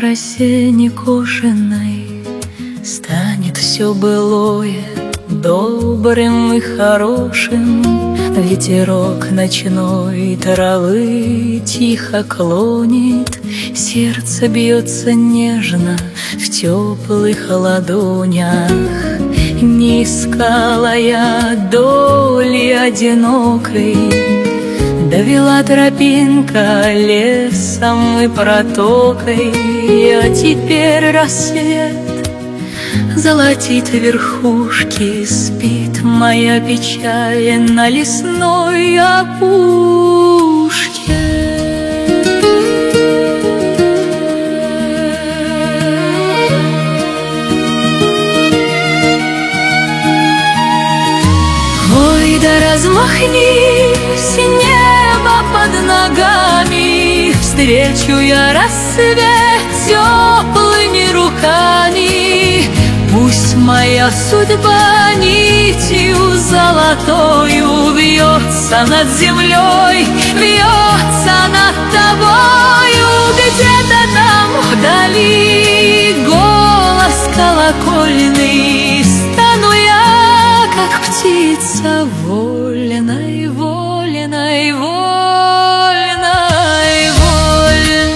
росе некошенной станет все былое добрым и хорошим. Ветерок ночной травы тихо клонит, сердце бьется нежно в теплых ладонях. Не искала я доли одинокой, довела тропинка лесом и протокой, а теперь рассвет золотит верхушки, спит моя печаль на лесной опушке. Ой, да размахнись небо под ногами, встречу я рассвет теплыми руками. Пусть моя судьба нитью золотою вьется над землей, вьется над тобою. Где-то там вдали голос колокольный, стану я, как птица, вольной, вольной, вольной, вольной.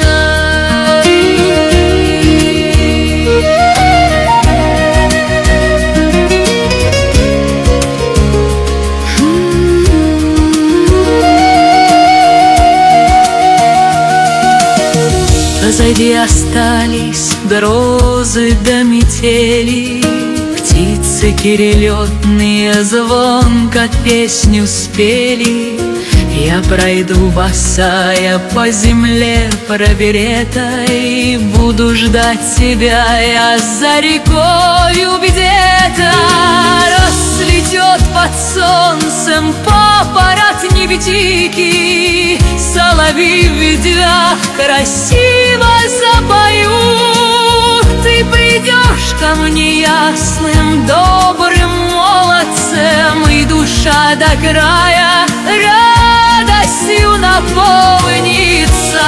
Позади остались грозы да метели, птицы перелетные звонко песню спели. Я пройду босая по земле прогретой, буду ждать тебя я за рекою где-то. Расцветет под солнцем папоротник дикий, соловьи в ветвях красиво запоют. Ты придешь ко мне ясным, добрым молодцем, и душа до края радостью наполнится.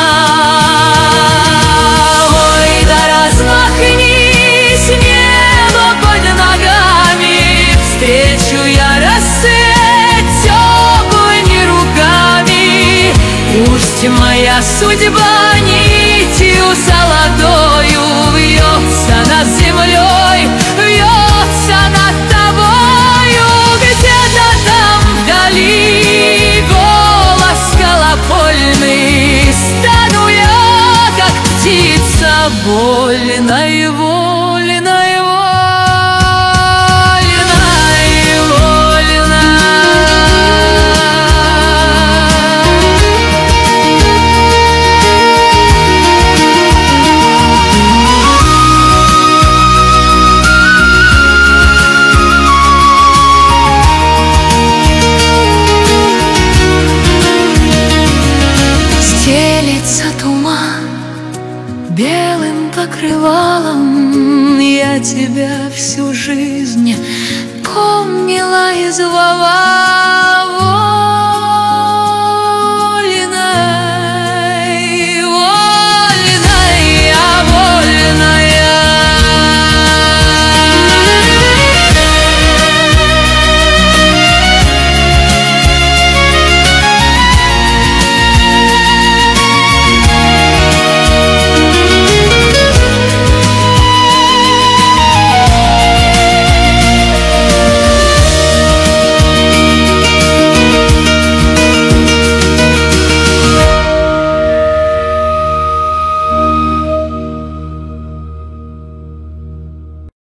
Ой, да размахнись небо под ногами, встречу я рассвет теплыми руками. Пусть моя судьба нитью золотою вьется над землей, вьется над тобою. Где-то там вдали голос колокольный, стану я, как птица, вольной, вольной, вольной, вольной. Стелится туман белым покрывалом, я тебя всю жизнь помнила и звала.